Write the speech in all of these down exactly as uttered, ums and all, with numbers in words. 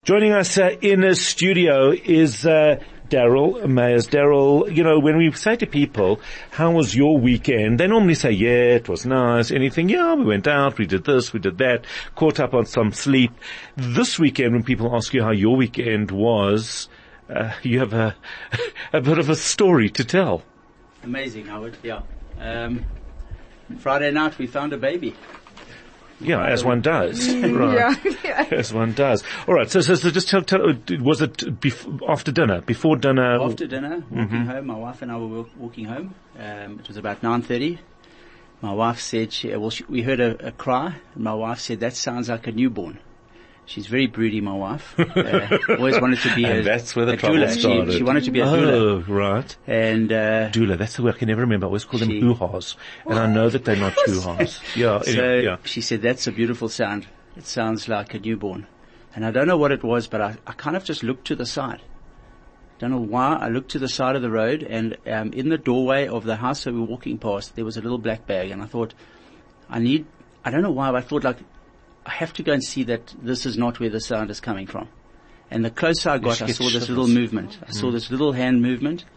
Joining us uh, in a studio is uh, Daryl Mayers. Daryl, you know, when we say to people, how was your weekend? They normally say, yeah, it was nice. Anything, yeah, we went out, we did this, we did that, caught up on some sleep. This weekend, when people ask you how your weekend was, uh, you have a, a bit of a story to tell. Amazing, Howard, yeah. Um, Friday night, we found a baby. Yeah, as one does. Right. Yeah. As one does. All right. So, so, so just tell, tell, was it bef- after dinner, before dinner? After dinner, walking mm-hmm. home. My wife and I were walking home. Um, it was about nine thirty. My wife said, she, well, she, we heard a, a cry, and my wife said, that sounds like a newborn. She's very broody, my wife. Uh, always wanted to be and a, that's where the a trouble doula. started. She, she wanted to be a oh, doula. Oh, right. And, uh, doula, that's the word I can never remember. I always call them she, hoo-has. And I know that they're not hoo-has. Yeah. So anyway, yeah. She said, that's a beautiful sound. It sounds like a newborn. And I don't know what it was, but I, I kind of just looked to the side. Don't know why. I looked to the side of the road, and um, in the doorway of the house that we were walking past, there was a little black bag. And I thought, I need, I don't know why, but I thought like, I have to go and see that this is not where the sound is coming from. And the closer I got, I saw this little movement. I saw this little hand movement.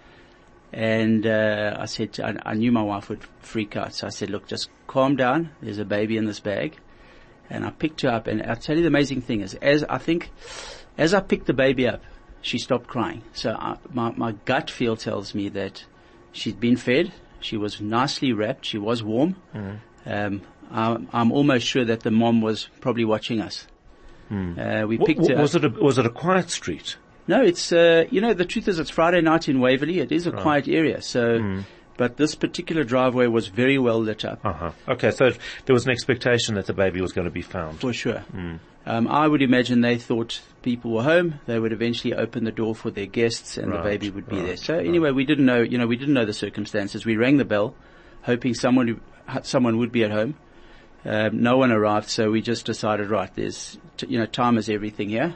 And uh, I said, I, I knew my wife would freak out. So I said, look, just calm down. There's a baby in this bag. And I picked her up. And I'll tell you the amazing thing is, as I think, as I picked the baby up, she stopped crying. So I, my, my gut feel tells me that she'd been fed. She was nicely wrapped. She was warm. Mm-hmm. Um, I'm, I'm almost sure that the mom was probably watching us. Hmm. Uh, we picked what, her was up. it a, was it a quiet street? No, it's, uh, you know, the truth is it's Friday night in Waverley. It is a right. quiet area. So, hmm. but this particular driveway was very well lit up. Uh-huh. Okay. So there was an expectation that the baby was going to be found. For sure. Hmm. Um, I would imagine they thought people were home. They would eventually open the door for their guests and right. the baby would be right. there. So right. anyway, we didn't know, you know, we didn't know the circumstances. We rang the bell hoping someone, someone would be at home. Um, no one arrived, so we just decided, right, there's, t- you know, time is everything here.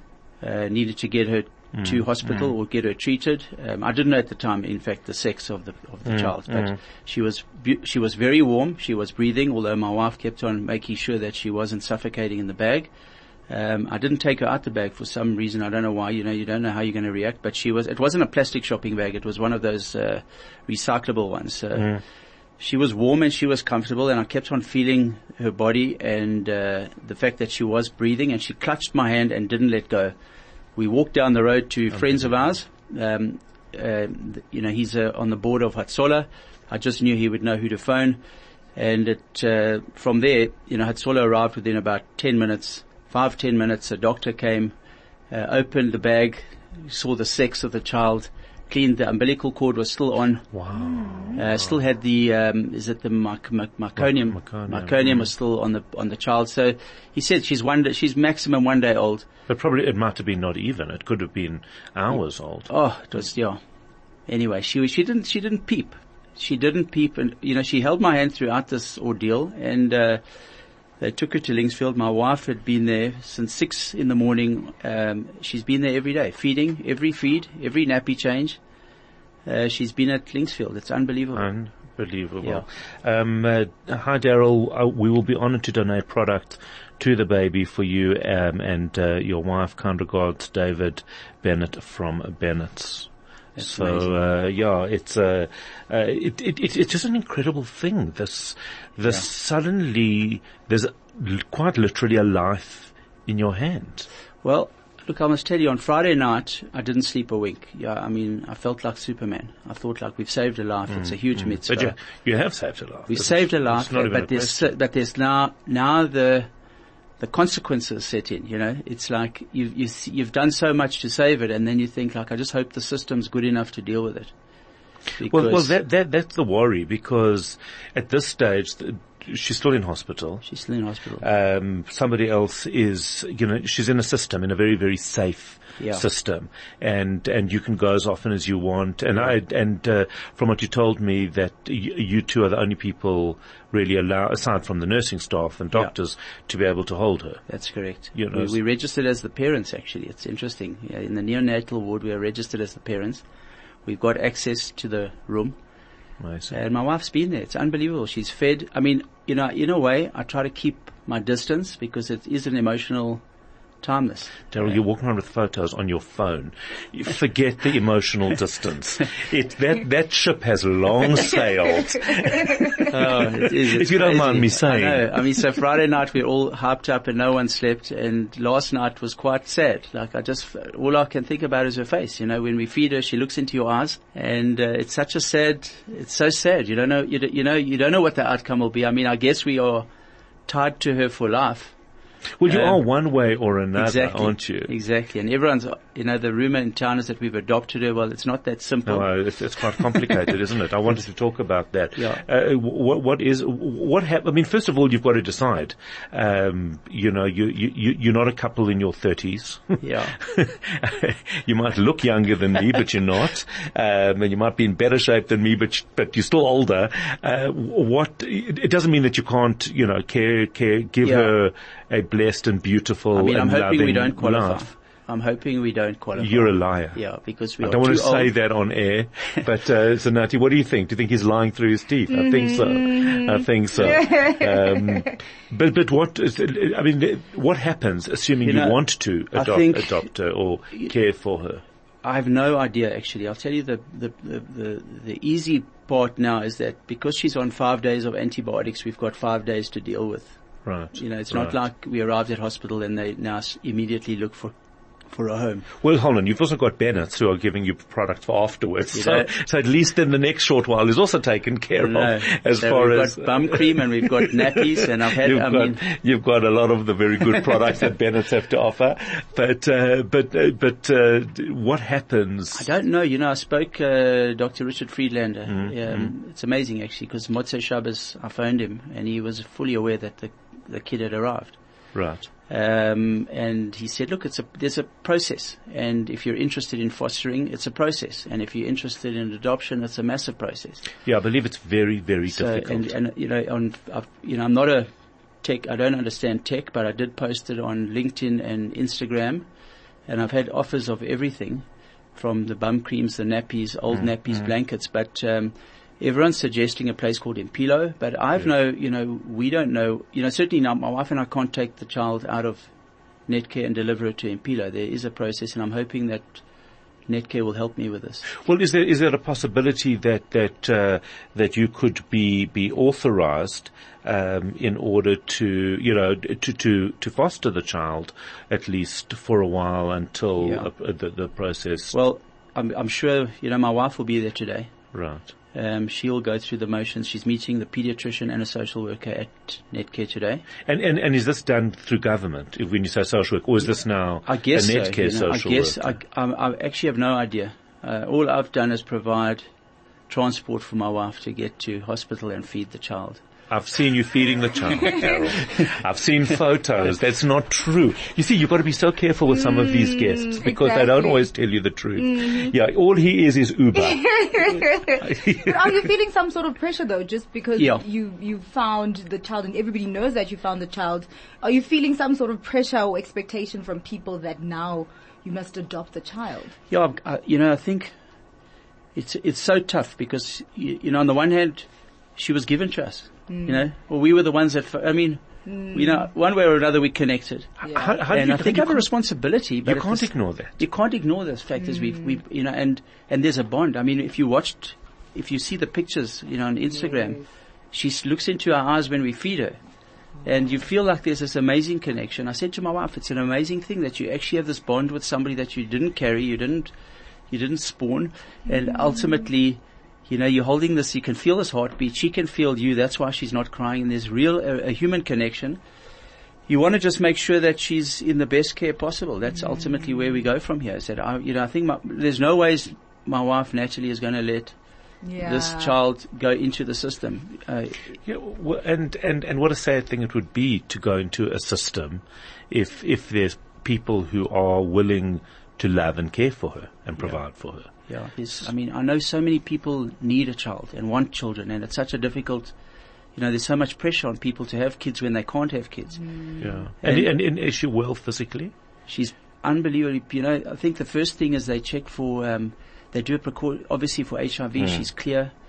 Uh, needed to get her mm, to hospital mm. or get her treated. Um, I didn't know at the time, in fact, the sex of the of the mm, child, but mm. she was bu- she was very warm. She was breathing, although my wife kept on making sure that she wasn't suffocating in the bag. Um, I didn't take her out the bag for some reason. I don't know why. You know, you don't know how you're going to react. But she was. It wasn't a plastic shopping bag. It was one of those uh, recyclable ones. So mm. She was warm and she was comfortable, and I kept on feeling her body and uh, the fact that she was breathing, and she clutched my hand and didn't let go. We walked down the road to okay. friends of ours. Um, uh, you know, he's uh, on the board of Hatsola. I just knew he would know who to phone. And it, uh, from there, you know, Hatsola arrived within about ten minutes, five, ten minutes. A doctor came, uh, opened the bag, saw the sex of the child, cleaned. The umbilical cord was still on. Wow. Uh, still had the, um, is it the mic- mic- meconium? Meconium, meconium was still on the, on the child. So he said she's one day, she's maximum one day old. But probably it might have been not even. It could have been hours old. Oh, it was, yeah. Anyway, she, she didn't, she didn't peep. She didn't peep, and, you know, she held my hand throughout this ordeal, and, uh, they took her to Linksfield. My wife had been there since six in the morning. Um, she's been there every day, feeding, every feed, every nappy change. Uh, she's been at Linksfield. It's unbelievable. Unbelievable. Yeah. Um, uh, hi, Daryl. Uh, we will be honored to donate product to the baby for you um, and uh, your wife. Kind regards, David Bennett from Bennett's. That's so uh, yeah, it's uh, uh, it, it, it, it's just an incredible thing. This, this yeah. suddenly there's a, quite literally a life in your hand. Well, look, I must tell you, on Friday night I didn't sleep a wink. Yeah, I mean, I felt like Superman. I thought like we've saved a life. Mm, it's a huge mm. mitzvah. But you, you have saved a life. We've saved a life, but, but there's but there's now now the. The consequences set in, you know. It's like you've, you, you've done so much to save it, and then you think, like, I just hope the system's good enough to deal with it. Well, well, that, that, that's the worry, because at this stage, the, she's still in hospital. She's still in hospital. Um, somebody else is, you know, she's in a system, in a very, very safe yeah. system, and and you can go as often as you want. And I and uh, from what you told me, that y- you two are the only people really allow, aside from the nursing staff and doctors, yeah. to be able to hold her. That's correct. You know, we, we registered as the parents. Actually, it's interesting. Yeah, in the neonatal ward, we are registered as the parents. We've got access to the room. Nice. And my wife's been there. It's unbelievable. She's fed. I mean, you know, in a way, I try to keep my distance because it is an emotional timeless. Daryl, you're walking around with photos on your phone. You forget the emotional distance. It, that, that ship has long sailed. Oh, it is, if you crazy. don't mind me saying. I know. I mean, so Friday night we we're all hyped up and no one slept, and last night was quite sad. Like I just, all I can think about is her face. You know, when we feed her, she looks into your eyes, and uh, it's such a sad, it's so sad. You don't know, you, you know, you don't know what the outcome will be. I mean, I guess we are tied to her for life. Well, you um, are one way or another, exactly, aren't you? Exactly. And everyone's, you know, the rumor in town is that we've adopted her. Well, it's not that simple. No, it's, it's quite complicated, isn't it? I wanted to talk about that. Yeah. Uh, what, what is, what hap- I mean, first of all, you've got to decide. Um, you know, you, you, you're not a couple in your thirties. Yeah. You might look younger than me, but you're not. Um, and you might be in better shape than me, but, but you're still older. Uh, what, it doesn't mean that you can't, you know, care, care, give Yeah. her a blessed and beautiful I mean, I'm and hoping we loving don't qualify. life. I'm hoping we don't qualify. You're a liar. Yeah, because we I are don't want too to say old. that on air, but uh, Zanati, what do you think? Do you think he's lying through his teeth? I think so. I think so. Um, but but what is, I mean, what happens, assuming You you, know, want to I adopt, think- adopt her or care for her? I have no idea, actually. I'll tell you the, the, the, the, the easy part now is that because she's on five days of antibiotics, we've got five days to deal with. Right. You know, it's right. not like we arrived at hospital and they now s- immediately look for for a home. Well, hold on. You've also got Bennett's who are giving you product for afterwards. You So, know. so at least in the next short while is also taken care No. of as So far we've as. got bum cream and we've got nappies, and I've had, You've I got, mean, you've got a lot of the very good products that Bennett's have to offer. But, uh, but, uh, but, uh, what happens? I don't know. You know, I spoke, uh, Doctor Richard Friedlander. Mm, Um, It's amazing actually, because Motzei Shabbos, I phoned him and he was fully aware that the, the kid had arrived. Right. Um, and he said, look, it's a, there's a process. And if you're interested in fostering, it's a process. And if you're interested in adoption, it's a massive process. Yeah, I believe it's very, very So, difficult. and, and, you know, on, I've, you know, I'm not a tech, I don't understand tech, but I did post it on LinkedIn and Instagram. And I've had offers of everything from the bum creams, the nappies, old Mm, nappies, mm. blankets, but, um, everyone's suggesting a place called Impilo, but I've Yeah. no, you know, we don't know, you know, certainly now my wife and I can't take the child out of Netcare and deliver it to Impilo. There is a process, and I'm hoping that Netcare will help me with this. Well, is there is there a possibility that that uh, that you could be be authorized um, in order to you know to to to foster the child at least for a while until Yeah. uh, the the process? Well, I'm, I'm sure, you know, my wife will be there today. Right. Um, she'll go through the motions. She's meeting the pediatrician and a social worker at Netcare today. And and and is this done through government? If when you say social work, or is this now I guess a so, Netcare you know, social I guess worker? I, I, I actually have no idea. Uh, all I've done is provide transport for my wife to get to hospital and feed the child. I've seen you feeding the child, Carol. I've seen photos. That's not true. You see, you've got to be so careful with some of these guests because they don't exactly. always tell you the truth. Yeah, all he is is Uber. But are you feeling some sort of pressure though, just because Yeah. you you found the child and everybody knows that you found the child? Are you feeling some sort of pressure or expectation from people that now you must adopt the child? Yeah, I, you know, I think it's it's so tough because you, you know, on the one hand, she was given to us. You know, well, we were the ones that. I mean, you know, one way or another, we connected. Yeah. How, how do And you, I think you I have a can't- responsibility. But You at can't the s- ignore that. You can't ignore this fact as we've, we've, you know, and, and there's a bond. I mean, if you watched, if you see the pictures, you know, on Instagram, she s- looks into our eyes when we feed her. And you feel like there's this amazing connection. I said to my wife, it's an amazing thing that you actually have this bond with somebody that you didn't carry, you didn't, you didn't spawn. And ultimately, you know, you're holding this, you can feel this heartbeat, she can feel you, that's why she's not crying, and there's real, a, a human connection. You want to just make sure that she's in the best care possible. That's ultimately where we go from here. Is that I, you know, I think my, there's no ways my wife Natalie is going to let Yeah. this child go into the system. Uh, Yeah, well, and, and, and what a sad thing it would be to go into a system if, if there's people who are willing to love and care for her and provide for her. yeah, there's, I mean, I know so many people need a child and want children, and it's such a difficult, you know, there's so much pressure on people to have kids when they can't have kids. Yeah. And, and, and is she well physically? She's unbelievably, you know, I think the first thing is they check for, um, they do a precau- obviously for H I V, Mm. she's clear.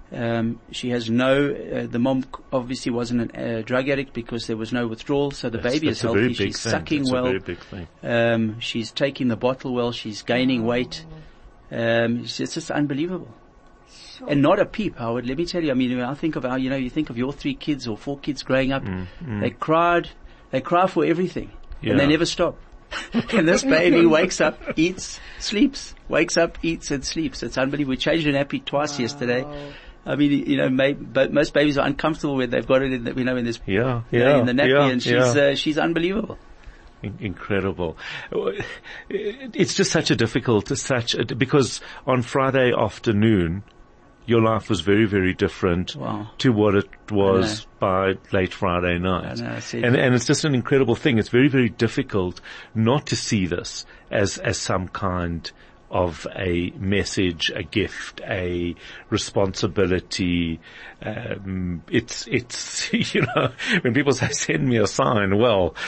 Um, she has no, uh, the mom obviously wasn't a uh, drug addict because there was no withdrawal, so the that's, baby that's is healthy. She's thing. sucking that's well. A very big thing. Um, she's taking the bottle well. She's gaining weight. Um, it's, it's just unbelievable. Sure. And not a peep, Howard. Let me tell you, I mean, I think of our, you know, you think of your three kids or four kids growing up. Mm, mm. They cried, they cry for everything. Yeah. And they never stop. And this baby wakes up, eats, sleeps, wakes up, eats and sleeps. It's unbelievable. We changed her nappy twice wow. yesterday. I mean, you know, may, but most babies are uncomfortable when they've got it in the, you know, in this, yeah, you yeah, know, in the nappy, yeah, and she's, yeah. uh, she's unbelievable. Incredible. It's just such a difficult, such a, because on Friday afternoon, your life was very, very different wow. to what it was by late Friday night. I know, I and, and it's just an incredible thing. It's very, very difficult not to see this as, as some kind of a message, a gift, a responsibility. Um, it's, it's, you know, when people say send me a sign, well,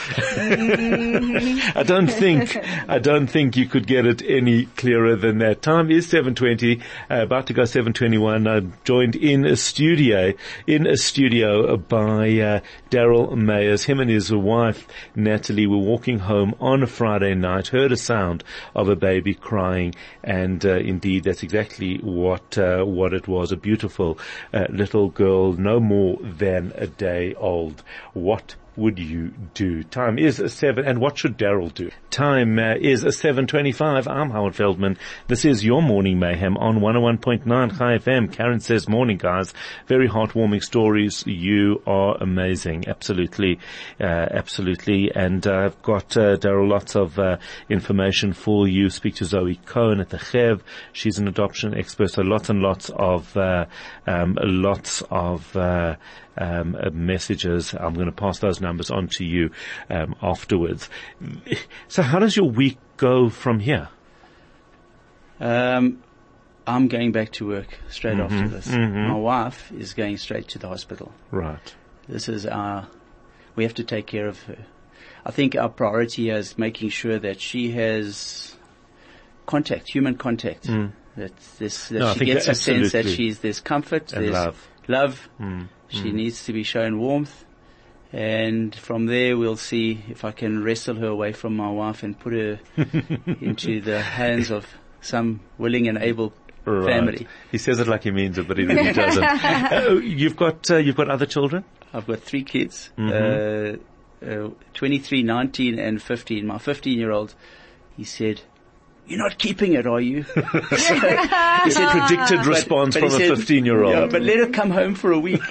I don't think, I don't think you could get it any clearer than that. Time is seven twenty, uh, about to go seven twenty-one. I'm joined in a studio, in a studio by, uh, Daryl Mayers. Him and his wife, Natalie, were walking home on a Friday night, heard a sound of a baby crying. And uh, indeed, that's exactly what uh, what it was. A beautiful uh, little girl, no more than a day old. What would you do? Time is a seven, and what should Daryl do? Time uh, is a seven twenty-five. I'm Howard Feldman. This is your Morning Mayhem on one oh one point nine Chai F M. Karen says, morning guys. Very heartwarming stories. You are amazing. Absolutely, uh, absolutely. And uh, I've got, uh, Daryl, lots of uh, information for you. Speak to Zoe Cohen at the Chev. She's an adoption expert. So lots and lots of, uh, um, lots of, uh, Um, uh, messages. I'm going to pass those numbers on to you um, afterwards. So how does your week go from here? Um, I'm going back to work straight mm-hmm, after this. Mm-hmm. My wife is going straight to the hospital. Right. This is our, we have to take care of her. I think our priority is making sure that she has contact, human contact. Mm. That, this, that no, she gets a sense that she's, there's comfort, and there's love. love. Mm. She mm. needs to be shown warmth. And from there we'll see if I can wrestle her away from my wife and put her into the hands of some willing and able right. family. He says it like he means it, but he really doesn't. uh, you've got, uh, you've got other children? I've got three kids, mm-hmm. uh, uh, twenty-three, nineteen and fifteen. My fifteen year old, he said, "You're not keeping it, are you?" so, he said predicted response but, but from a fifteen-year-old. Yeah, but let her come home for a week.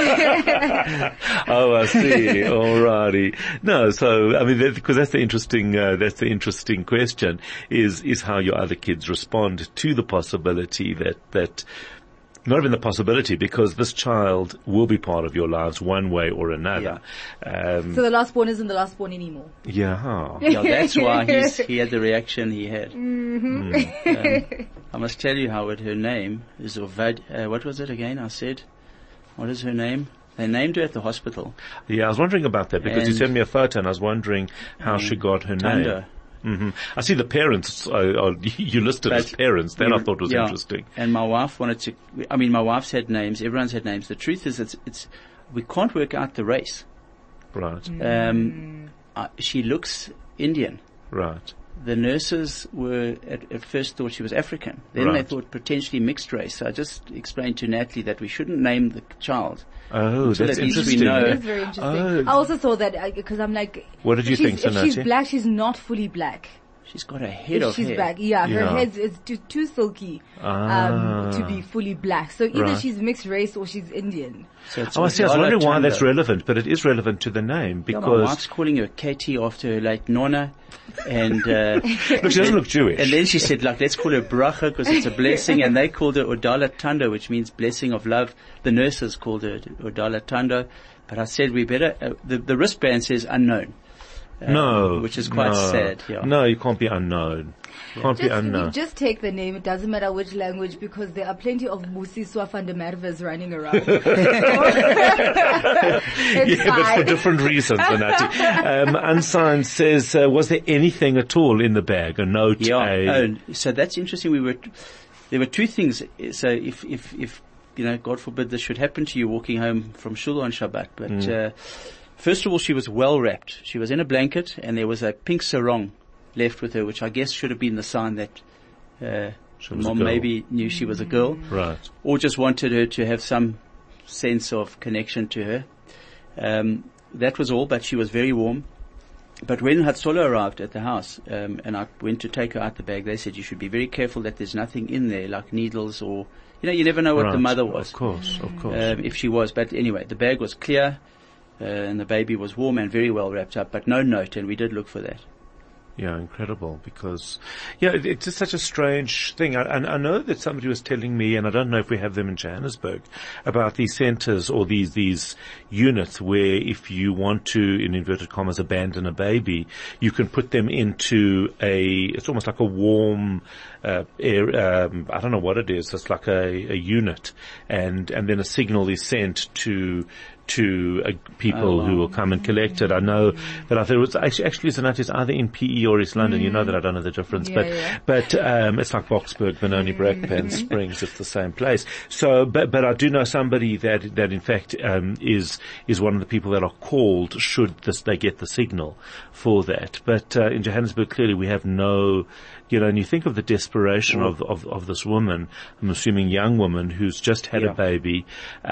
Oh, I see. Alrighty. No, so I mean, because that, that's the interesting, uh, that's the interesting question is is how your other kids respond to the possibility that that. Not even the possibility, because this child will be part of your lives one way or another. Yeah. Um, so the last born isn't the last born anymore. Yeah. Yeah, that's why he's, he had the reaction he had. Mm-hmm. Mm. Um, I must tell you, Howard, her name is Ovad, uh, what was it again? I said, what is her name? They named her at the hospital. Yeah, I was wondering about that because and you sent me a photo and I was wondering how she got her Tanda. name. Mm-hmm. I see the parents, uh, uh, you listed but as parents. That we, I thought was yeah, interesting. And my wife wanted to, I mean, my wife's had names, everyone's had names. The truth is it's, it's, we can't work out the race. Right. Um, uh, she looks Indian. Right. The nurses were, at, at first thought she was African. Then right. they thought potentially mixed race. So I just explained to Natalie that we shouldn't name the child. Oh, that's interesting. We know. That's very interesting. Oh. I also saw that because I'm like, what did you think, If Sonati? she's black, she's not fully black. She's got a head if of she's hair. black, yeah, her yeah. head is too, too silky ah. um, to be fully black. So either right. she's mixed race or she's Indian. So it's oh, I see. I was wondering why Tanda. that's relevant, but it is relevant to the name because yeah, my wife's calling her Katie after her late nonna, and uh, look, she doesn't look Jewish. And then she said, like, let's call her bracha because it's a blessing, and they called her Odala Tanda, which means blessing of love. The nurses called her Odala Tanda, but I said we better. Uh, the the wristband says unknown. Um, no, which is quite no, sad. Yeah. No, you can't be unknown. Yeah. Can't just, be unknown. Just take the name. It doesn't matter which language because there are plenty of Musiswa van der Merwes running around. Yeah, but for different reasons, Anati. Um, Unsigned says, uh, was there anything at all in the bag? A note? Yeah. A Oh, so that's interesting. We were. There were two things. So if if if you know, God forbid this should happen to you walking home from shul on Shabbat. But, Mm. uh, first of all, she was well wrapped. She was in a blanket and there was a pink sarong left with her, which I guess should have been the sign that, uh, She was a mom girl. maybe knew she was a girl. Right. Or just wanted her to have some sense of connection to her. Um, that was all, but she was very warm. But when Hatzola arrived at the house, um, and I went to take her out the bag, they said you should be very careful that there's nothing in there, like needles or, you know, you never know what Right. the mother was. Of course, of course. Um, if she was. But anyway, the bag was clear, uh, and the baby was warm and very well wrapped up, but no note, and we did look for that. Yeah, incredible, because, yeah, it, it's just such a strange thing. I, I, I know that somebody was telling me, and I don't know if we have them in Johannesburg, about these centers or these, these units where if you want to, in inverted commas, abandon a baby, you can put them into a, it's almost like a warm, uh, air, um, I don't know what it is. It's like a, a unit, and, and then a signal is sent to, to uh, people Oh, wow. who will come and collect it. I know that I thought it was actually, actually it's it's either in P E or East London. Mm. You know that I don't know the difference, Yeah, but yeah. but um, it's like Boxburg, Benoni, Brakpan, Springs. It's the same place. So, but but I do know somebody that that in fact um, is is one of the people that are called should this, they get the signal for that. But uh, in Johannesburg, clearly we have no. You know, and you think of the desperation of, of, of this woman, I'm assuming young woman who's just had Yeah. a baby,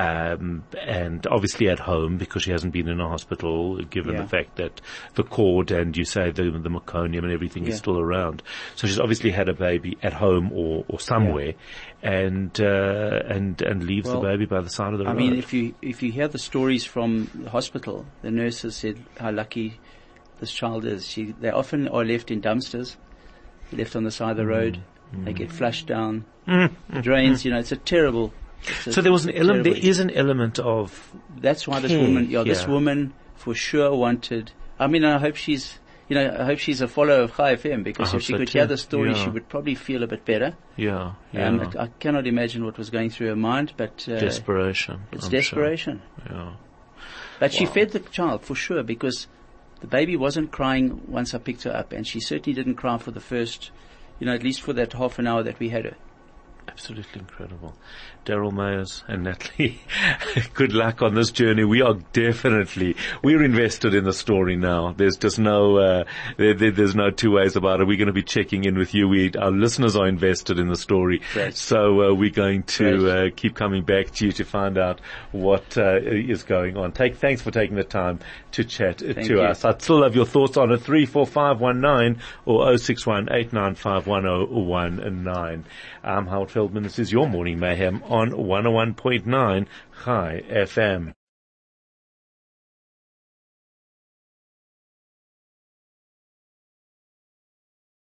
um, and obviously at home because she hasn't been in a hospital, given Yeah. the fact that the cord and you say the, the meconium and everything Yeah. is still around. So she's obviously had a baby at home or, or somewhere, and, uh, and, and leaves Well, the baby by the side of the I road. mean, if you, if you hear the stories from the hospital, the nurses said how lucky this child is. She, they often are left in dumpsters, left on the side of the road. Mm. They get flushed down Mm. the drains. You know, it's a terrible. It's a So there was an element, there terrible- is an element of, That's why this care woman, yeah, this here. woman for sure wanted. I mean, I hope she's, you know, I hope she's a follower of Chai F M, because I hope if she so could too. hear the story, Yeah. she would probably feel a bit better. yeah, yeah, Um, I, I cannot imagine what was going through her mind, but uh, desperation. it's I'm desperation. Sure. Yeah. But she Wow. fed the child for sure, because the baby wasn't crying once I picked her up, and she certainly didn't cry for the first, you know, at least for that half an hour that we had her. Absolutely incredible. Daryl Mayers and Natalie, good luck on this journey. We are definitely, we're invested in the story now. There's just no, uh, there, there, there's no two ways about it. We're going to be checking in with you. We, our listeners are invested in the story. Great. So, uh, we're going to, Great. uh, keep coming back to you to find out what, uh, is going on. Take, thanks for taking the time to chat uh, Thank to you. us. I'd still love your thoughts on it. three four five one nine or oh six one eight nine five one oh one nine. I'm Howard Feldman. This is your Morning Mayhem on one oh one point nine Chai F M.